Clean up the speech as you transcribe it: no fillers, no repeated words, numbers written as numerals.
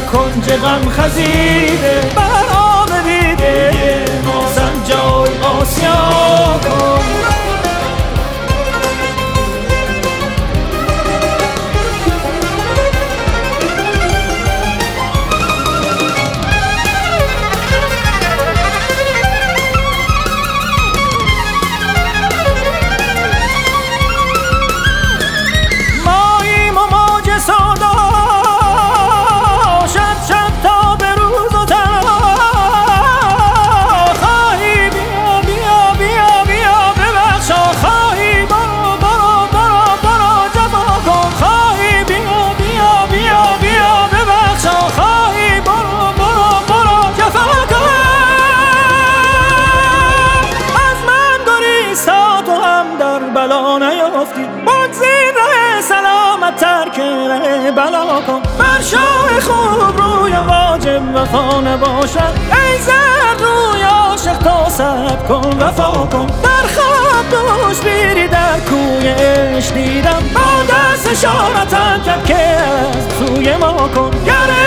کنج غم خزیده بر آب دیده ما سنجای آسیا کن. بلا نیافتی بگذین ره سلامت ترک ره بلا کن. بر شاه خوب روی واجب وفا نباشد ای زرد روی عاشق تا صبر کن وفا کن. در خواب دوش بیری در کوی عشق دیدم با دست اشارتم کرد که از سوی ما کن.